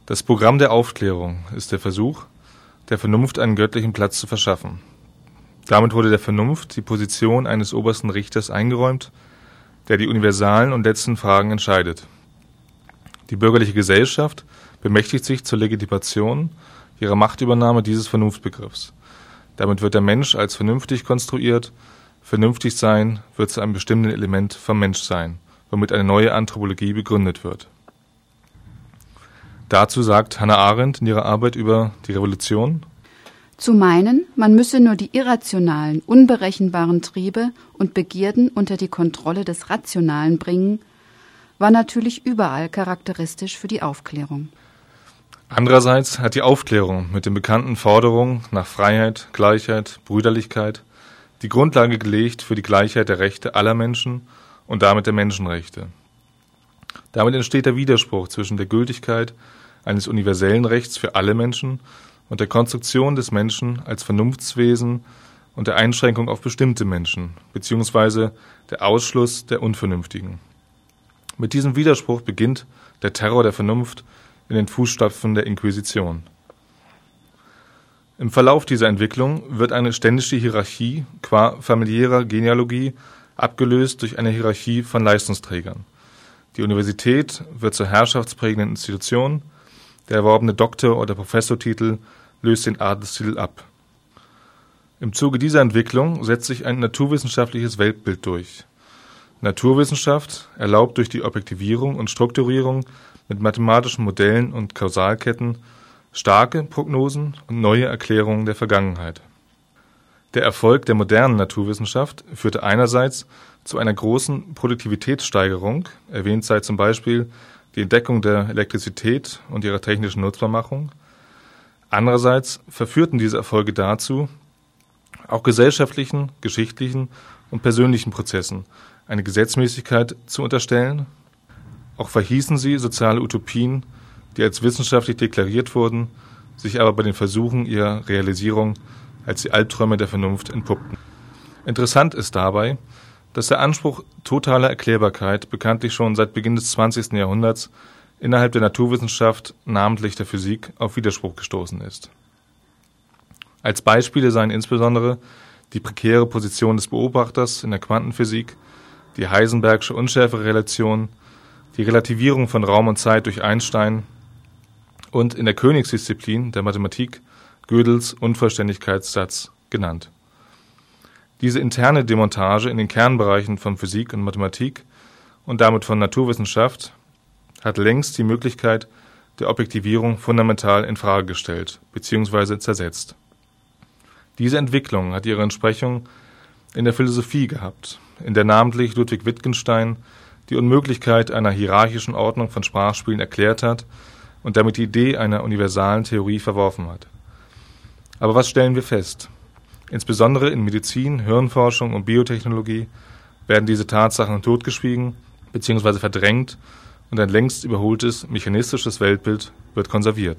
Das Programm der Aufklärung ist der Versuch, der Vernunft einen göttlichen Platz zu verschaffen. Damit wurde der Vernunft die Position eines obersten Richters eingeräumt, der die universalen und letzten Fragen entscheidet. Die bürgerliche Gesellschaft bemächtigt sich zur Legitimation ihrer Machtübernahme dieses Vernunftbegriffs. Damit wird der Mensch als vernünftig konstruiert. Vernünftig sein wird zu einem bestimmten Element vom Menschsein, womit eine neue Anthropologie begründet wird. Dazu sagt Hannah Arendt in ihrer Arbeit über die Revolution: Zu meinen, man müsse nur die irrationalen, unberechenbaren Triebe und Begierden unter die Kontrolle des Rationalen bringen, war natürlich überall charakteristisch für die Aufklärung. Andererseits hat die Aufklärung mit den bekannten Forderungen nach Freiheit, Gleichheit, Brüderlichkeit die Grundlage gelegt für die Gleichheit der Rechte aller Menschen und damit der Menschenrechte. Damit entsteht der Widerspruch zwischen der Gültigkeit eines universellen Rechts für alle Menschen und der Konstruktion des Menschen als Vernunftswesen und der Einschränkung auf bestimmte Menschen, beziehungsweise der Ausschluss der Unvernünftigen. Mit diesem Widerspruch beginnt der Terror der Vernunft in den Fußstapfen der Inquisition. Im Verlauf dieser Entwicklung wird eine ständische Hierarchie qua familiärer Genealogie abgelöst durch eine Hierarchie von Leistungsträgern. Die Universität wird zur herrschaftsprägenden Institution, der erworbene Doktor- oder Professortitel löst den Adelstitel ab. Im Zuge dieser Entwicklung setzt sich ein naturwissenschaftliches Weltbild durch. Naturwissenschaft erlaubt durch die Objektivierung und Strukturierung mit mathematischen Modellen und Kausalketten starke Prognosen und neue Erklärungen der Vergangenheit. Der Erfolg der modernen Naturwissenschaft führte einerseits zu einer großen Produktivitätssteigerung, erwähnt sei zum Beispiel die Entdeckung der Elektrizität und ihrer technischen Nutzbarmachung. Andererseits verführten diese Erfolge dazu, auch gesellschaftlichen, geschichtlichen und persönlichen Prozessen eine Gesetzmäßigkeit zu unterstellen. Auch verhießen sie soziale Utopien, die als wissenschaftlich deklariert wurden, sich aber bei den Versuchen ihrer Realisierung als die Albträume der Vernunft entpuppten. Interessant ist dabei, dass der Anspruch totaler Erklärbarkeit bekanntlich schon seit Beginn des 20. Jahrhunderts innerhalb der Naturwissenschaft, namentlich der Physik, auf Widerspruch gestoßen ist. Als Beispiele seien insbesondere die prekäre Position des Beobachters in der Quantenphysik, die Heisenbergsche Unschärferelation, die Relativierung von Raum und Zeit durch Einstein und in der Königsdisziplin der Mathematik Gödels Unvollständigkeitssatz genannt. Diese interne Demontage in den Kernbereichen von Physik und Mathematik und damit von Naturwissenschaft hat längst die Möglichkeit der Objektivierung fundamental in Frage gestellt bzw. zersetzt. Diese Entwicklung hat ihre Entsprechung in der Philosophie gehabt, in der namentlich Ludwig Wittgenstein die Unmöglichkeit einer hierarchischen Ordnung von Sprachspielen erklärt hat und damit die Idee einer universalen Theorie verworfen hat. Aber was stellen wir fest? Insbesondere in Medizin, Hirnforschung und Biotechnologie werden diese Tatsachen totgeschwiegen bzw. verdrängt und ein längst überholtes mechanistisches Weltbild wird konserviert.